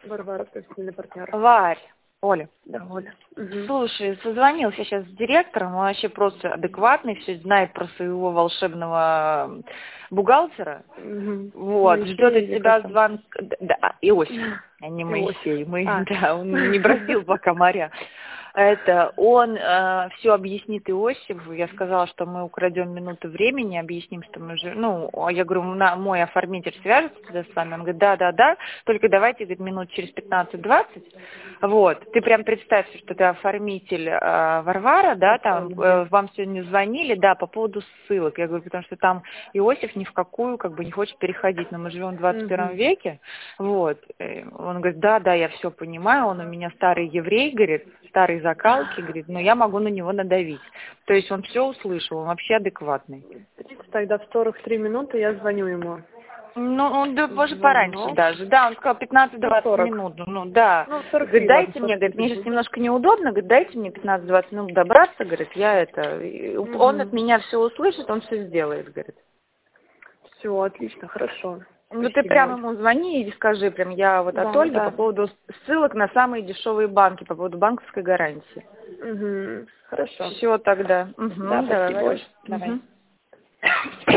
Варвара, профессиональный партнер. Варь, Оля. Да, Оля. Угу. Слушай, созвонился сейчас с директором, он вообще просто адекватный, все знает про своего волшебного бухгалтера. Угу. Вот, Моисей ждет от или тебя как там? звонок. Да, Иосиф, а не Моисей. Да, он не бороздил пока моря. Это он все объяснит Иосифу. Я сказала, что мы украдем минуту времени, объясним, что мы же, ну, я говорю, мой оформитель свяжется с вами. Он говорит, да, только давайте, говорит, минут через 15-20. Вот, ты прям представь, что ты оформитель Варвара, да, там вам сегодня звонили, да, по поводу ссылок. Я говорю, потому что там Иосиф ни в какую, как бы, не хочет переходить, но мы живем в 21 веке. Вот, он говорит, да, я все понимаю, он у меня старый еврей, говорит, старой закалки, говорит, но я могу на него надавить. То есть он все услышал, он вообще адекватный. Тогда в 43 минуты я звоню ему. Ну, да, может, пораньше даже. Да, он сказал 15-20 минут. Ну, да. Ну, 43, говорит, дайте ладно, мне, говорит, мне сейчас немножко неудобно, говорит, дайте мне 15-20 минут добраться, говорит, я это... Он от меня все услышит, он все сделает, говорит. Все, отлично, хорошо. Ну, спасибо. ты прямо ему звони и скажи, прям, я вот от Ольги по поводу ссылок на самые дешевые банки, по поводу банковской гарантии. Хорошо. Все тогда. Да, давай. спасибо. Давай.